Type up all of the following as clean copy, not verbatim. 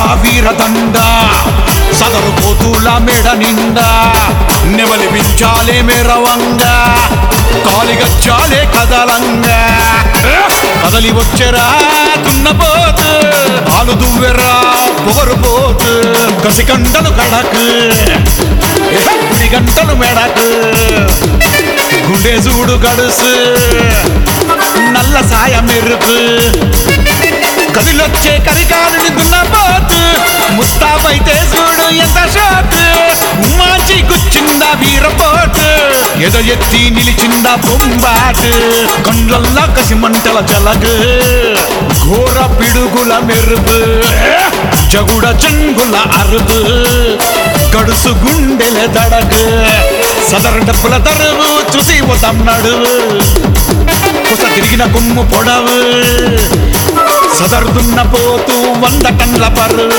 వీరదండ సదరు పోతుల మెడ నిండా నెమలి వించాలే మెరవంగా కాలిగచ్చాలే కదలంగా కదలి వచ్చెరా దున్నపోతు పాలు దువ్వెరా పొగరు పోతు కసికండలు కడకు గుడి గంటలు మెడకు గుండె చూడు గడుసు నల్ల సాయ మెరుపు కదిలొచ్చే కరికాలుని దున్నపోతు ముస్తాబైతే చూడు ఎంత షాటు ఉమ్మాచి గుచ్చిందా వీరపోటు ఎద ఎత్తి నిలిచిందా బొంబాటు కండ్లల్లా కసి మంటల జలగు ఘోర పిడుగుల మెరుపు జగుడ జంగుల అరుపు గడుసు గుండెల దడగు సదరు డప్పుల దరువు చూసి పోతాడు కొస తిరిగిన కొమ్ము పొడవు సదరుదున్న పోతూ 100 టన్నుల బరువు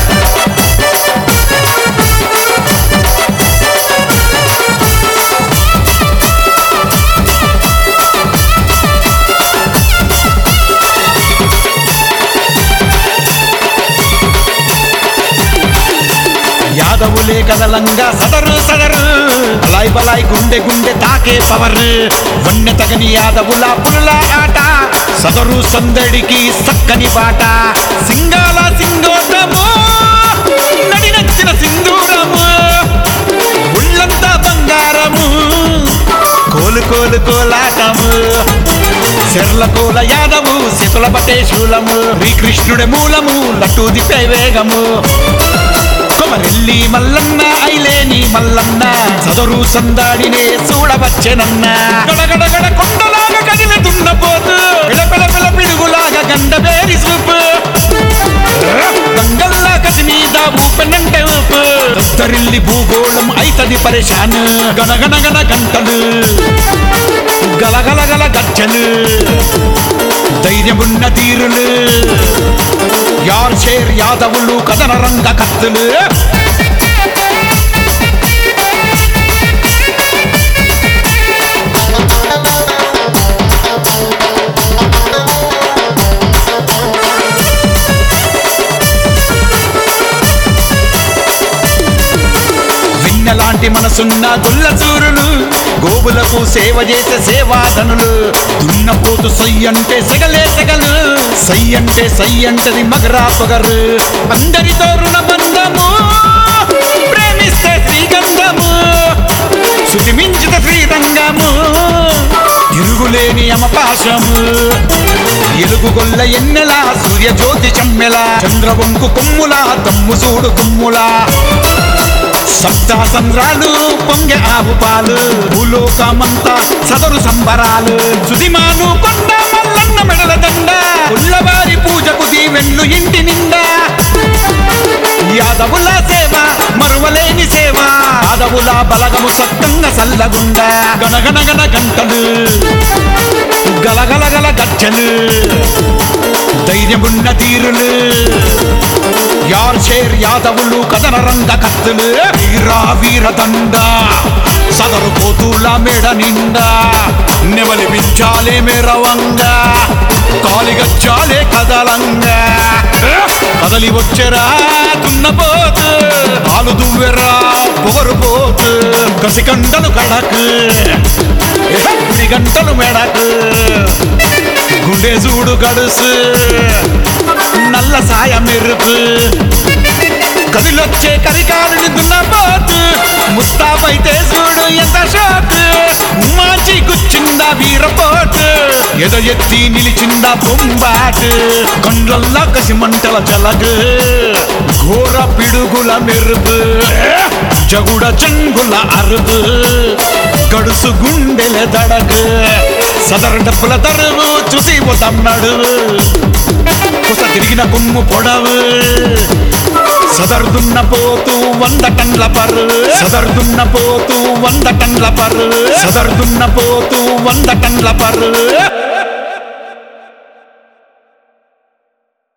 యాదవులే కదలంగా సదరు సదరు బలాయ్ బలాయ్ గుండె గుండె తాకే పవర్ వన్నె తగని యాదవుల పులుల ఆట సదరు సందడికి సక్కని బాట సింగాల సింగోటము నడినచ్చిన సింధూరము ఉళ్ళంతా బంగారము కోలు కోలు కోలాటము చెర్ల కోల యాదవు శితుల పటే శూలము శ్రీకృష్ణుడి మూలము లట్టు దిప్పే వేగము కొమరెల్లి మల్లన్న ఐలేని మల్లన్న సదరు సందాడినే చూడవచ్చెనన్న గడగడగడ కొండలాగా కదిలితున్న పోతు పిలపిల పిల పిడుగులాగా గండబేరి సూపు గంగల్లా కసి మీద ఊపెనంటే ఊపు దద్దరిల్లి భూగోళం అయితది పరేషాన్ గనగనగన గంటలు గలగలగల గజ్జలు ధైర్యమున్న తీరులు యార్ షేర్ యాదవులు కథన రంగ కత్తులు వెన్నెలాంటి మనసున్న గొల్ల చూరులు గోవులకు సేవ చేసే సేవాధనులు దున్నపోతు సయ్యంటే సెగలే సెగలు సయ్యంటే సయ్యంటది మగరా పొగరు అందరితో రుణబంధము ప్రేమిస్తే శ్రీగంధము శుతిమించిత శ్రీరంగము తిరుగులేని యమపాశము ఎలుగు గొల్ల ఎన్నెలా సూర్య జ్యోతి చమ్మెలా చంద్రవంకు కొమ్ములా తమ్ము చూడు కొమ్ములా సప్తా సంద్రాలు పొంగె ఆవు పాలు భూలోకమంతా సదరు సంబరాలు సుదిమాను కొండ మల్లన్న మెడల దండ పుల్లవారి పూజకు దీవెన్లు ఇంటి నిండా యాదవుల సేవ మరువలేని సేవ యాదవుల బలగము సత్తంగా సల్లగుండ గణగణగణ గంటలు గలగలగల గజ్జలు ధైర్యమున్న తీరులు యార్ షేర్ యాదవులు కథన రంగ కత్తులు వీరదండ సదరు పోతుల మెడ నిండా నెమలి వించాలే మెరవంగా కాలిగచ్చాలే కదలంగా కదలి వచ్చెరా దున్నపోతు పాలు దువ్వెరా పొగరు పోతు కసికండలు కడకు గుడి గంటలు మెడకు గుండె చూడు గడుసు నల్ల సాయ మెరుపు కదిలొచ్చే కరికాలుని దున్నపోతు ముస్తాబైతే చూడు ఎంత షాటు ఉమ్మాచి గుచ్చిందా వీరపోటు ఎద ఎత్తి నిలిచిందా బొంబాటు కండ్లల్లా కసి మంటల జలగు ఘోర పిడుగుల మెరుపు జగుడ జంగుల అరుపు గడుసు గుండెల దడగు సదరు డప్పుల దరువు చూసి పోతాడు కొస తిరిగిన కొమ్ము పొడవు సదరుదున్న పోతూ 100 టన్నుల బరువు సదరుదున్న పోతూ 100 టన్నుల బరువు సదరుదున్న పోతూ 100 టన్నుల బరువు